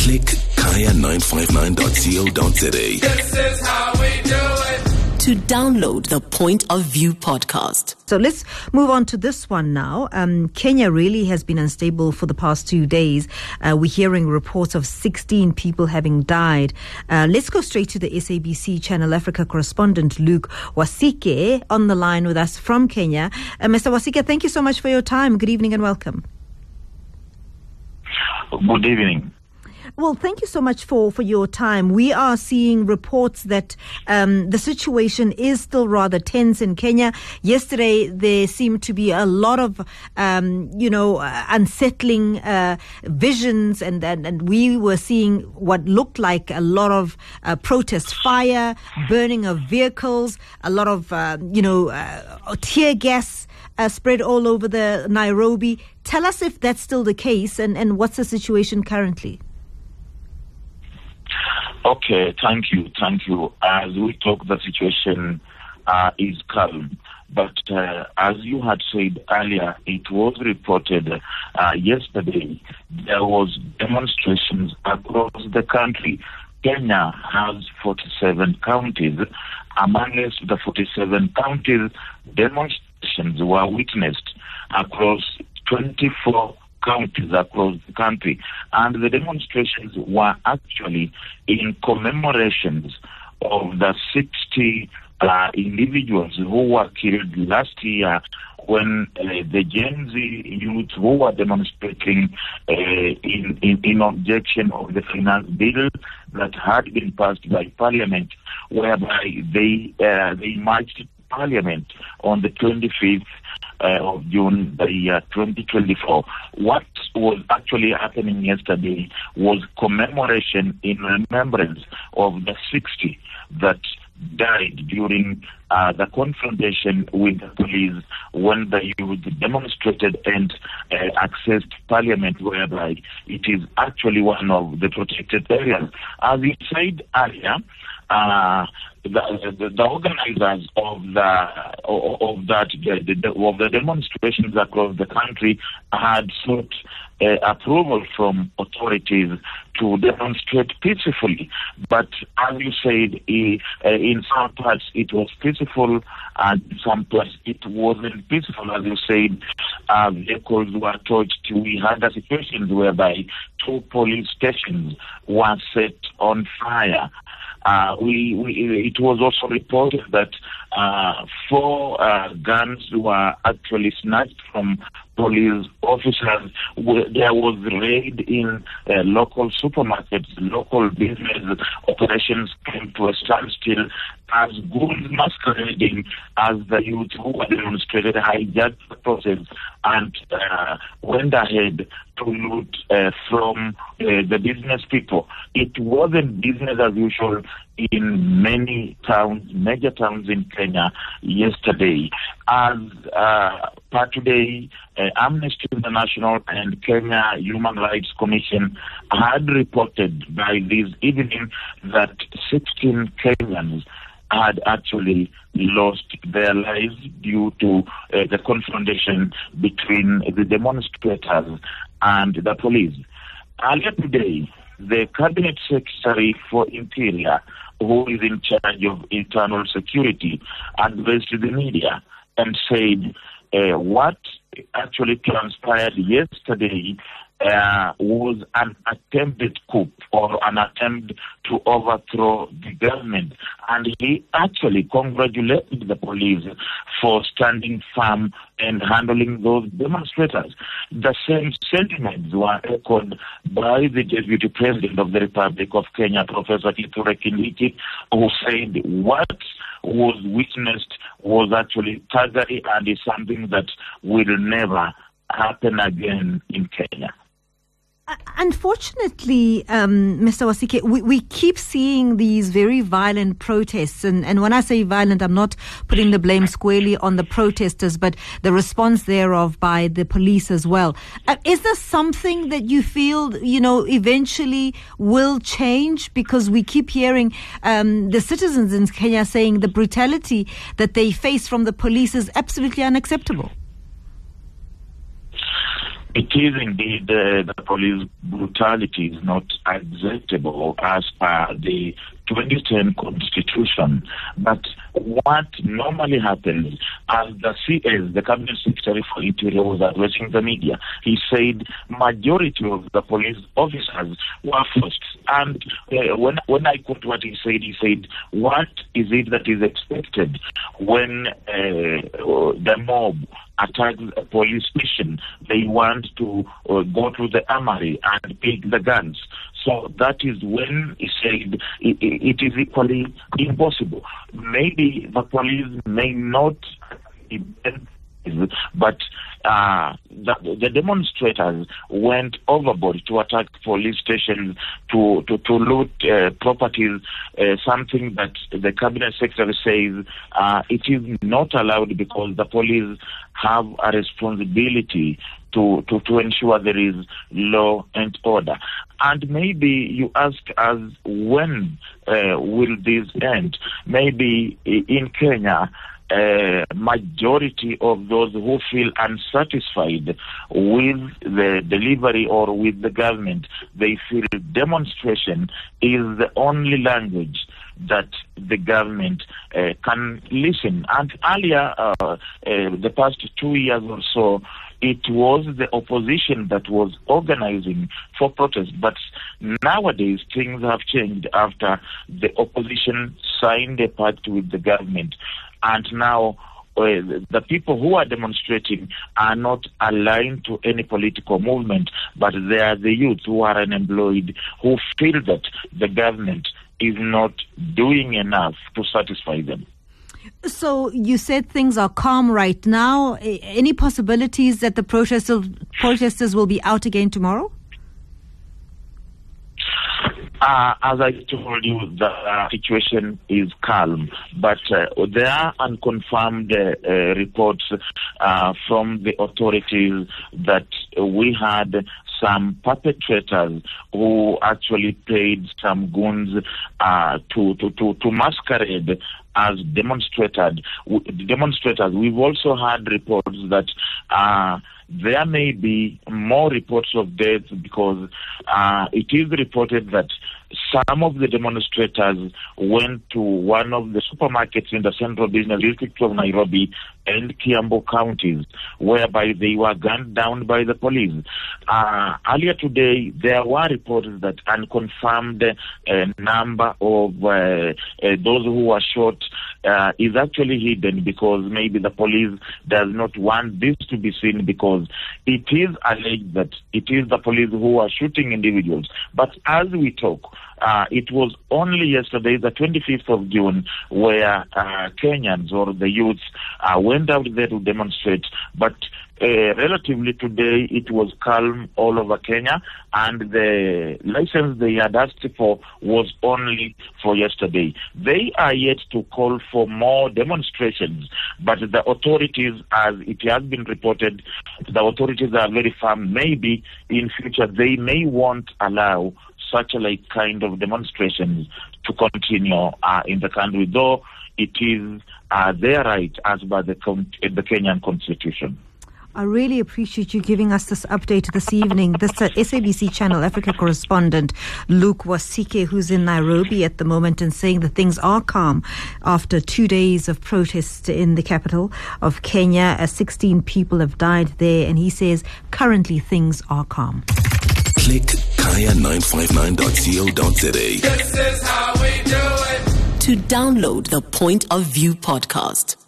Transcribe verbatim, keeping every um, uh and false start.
Click kaya nine five nine dot co dot za. This is how we do it. To download the Point of View podcast. So let's move on to this one now. Um, Kenya really has been unstable for the past two days. Uh, we're hearing reports of sixteen people having died. Uh, let's go straight to the S A B C Channel Africa correspondent, Luke Wasike, on the line with us from Kenya. Uh, Mister Wasike, thank you so much for your time. Good evening and welcome. Good evening. Well, thank you so much for, for your time. We are seeing reports that um, the situation is still rather tense in Kenya. Yesterday, there seemed to be a lot of, um, you know, uh, unsettling uh, visions, and, and, and we were seeing what looked like a lot of uh, protest fire, burning of vehicles, a lot of, uh, you know, uh, tear gas uh, spread all over the Nairobi. Tell us if that's still the case, and, and what's the situation currently? Okay, thank you, thank you. As we talk, the situation uh, is calm. But uh, as you had said earlier, it was reported uh, yesterday there was demonstrations across the country. Kenya has forty-seven counties. Amongst the forty-seven counties, demonstrations were witnessed across twenty-four counties across the country, and the demonstrations were actually in commemorations of the sixty uh, individuals who were killed last year when uh, the Gen Z youth who were demonstrating uh, in, in, in objection of the finance bill that had been passed by Parliament, whereby they uh, they marched Parliament on the twenty-fifth uh, of June, the year twenty twenty-four. What was actually happening yesterday was commemoration in remembrance of the sixty that died during uh, the confrontation with the police when the youth demonstrated and uh, accessed Parliament, whereby it is actually one of the protected areas. As you said earlier, uh, the, the, the organizers of the of that the, the, of the demonstrations across the country had sought uh, approval from authorities to demonstrate peacefully. But as you said, uh, in some parts it was peaceful, and in some parts it wasn't peaceful. As you said, uh, vehicles were torched. We had a situation whereby two police stations were set on fire. Uh, we, we, it was also reported that uh, four uh, guns were actually snatched from police officers. There was raid in uh, local supermarkets, local business operations came to a standstill as goods masquerading as the youth who were demonstrated hijacked the process and uh, went ahead to loot uh, from uh, the business people. It wasn't business as usual in many towns, major towns in Kenya yesterday. As uh, per today, uh, Amnesty International and Kenya Human Rights Commission had reported by this evening that sixteen Kenyans had actually lost their lives due to uh, the confrontation between the demonstrators and the police. Earlier today, the Cabinet Secretary for Interior, who is in charge of internal security, addressed the media and said uh, what actually transpired yesterday Uh, was an attempted coup or an attempt to overthrow the government. And he actually congratulated the police for standing firm and handling those demonstrators. The same sentiments were echoed by the Deputy President of the Republic of Kenya, Professor Kithure Kindiki, who said what was witnessed was actually thuggery and is something that will never happen again in Kenya. Unfortunately, um, Mister Wasike, we, we keep seeing these very violent protests. And, and when I say violent, I'm not putting the blame squarely on the protesters, but the response thereof by the police as well. Uh, is this something that you feel, you know, eventually will change? Because we keep hearing um, the citizens in Kenya saying the brutality that they face from the police is absolutely unacceptable. it is indeed uh, the police brutality is not acceptable as per the twenty ten Constitution. But what normally happens, as the C S, the Cabinet Secretary for Interior, was addressing the media, he said majority of the police officers were forced. And uh, when when I quote what he said, he said, what is it that is expected when uh, the mob attacks a police station? They want to uh, go to the armory and pick the guns. So that is when he said it, it is equally impossible. Maybe the police may not, but uh, the, the demonstrators went overboard to attack police stations, to, to, to loot uh, properties, uh, something that the Cabinet Secretary says uh, it is not allowed because the police have a responsibility to, to, to ensure there is law and order. And maybe you ask us, when uh, will this end? Maybe in Kenya, Uh, majority of those who feel unsatisfied with the delivery or with the government, they feel demonstration is the only language that the government uh, can listen. And earlier, uh, uh, the past two years or so, it was the opposition that was organizing for protest. But nowadays, things have changed after the opposition signed a pact with the government. And now uh, the people who are demonstrating are not aligned to any political movement, but they are the youth who are unemployed, who feel that the government is not doing enough to satisfy them. So you said things are calm right now. Any possibilities that the protesters, protesters will be out again tomorrow? Uh, as I told you, the uh, situation is calm, but uh, there are unconfirmed uh, uh, reports uh, from the authorities that we had some perpetrators who actually paid some goons uh, to, to, to, to masquerade as demonstrators. Demonstrators. We've also had reports that uh, there may be more reports of deaths because uh, it is reported that some of the demonstrators went to one of the supermarkets in the Central Business District of Nairobi and Kiambu counties, whereby they were gunned down by the police. Uh, earlier today, there were reports that unconfirmed uh, number of uh, uh, those who were shot uh, is actually hidden because maybe the police does not want this to be seen because it is alleged that it is the police who are shooting individuals. But as we talk, Uh, it was only yesterday, the twenty-fifth of June, where uh, Kenyans or the youths uh, went out there to demonstrate. But uh, relatively today, it was calm all over Kenya, and the license they had asked for was only for yesterday. They are yet to call for more demonstrations, but the authorities, as it has been reported, the authorities are very firm. Maybe in future they may won't allow such a like kind of demonstrations to continue uh, in the country, though it is uh, their right as by the, the Kenyan Constitution. I really appreciate you giving us this update this evening. This uh, S A B C Channel Africa correspondent Luke Wasike, who's in Nairobi at the moment, and saying that things are calm after two days of protests in the capital of Kenya. Uh, sixteen people have died there, and he says currently things are calm. Click kaya nine five nine dot co dot za. This is how we do it. To download the Point of View podcast.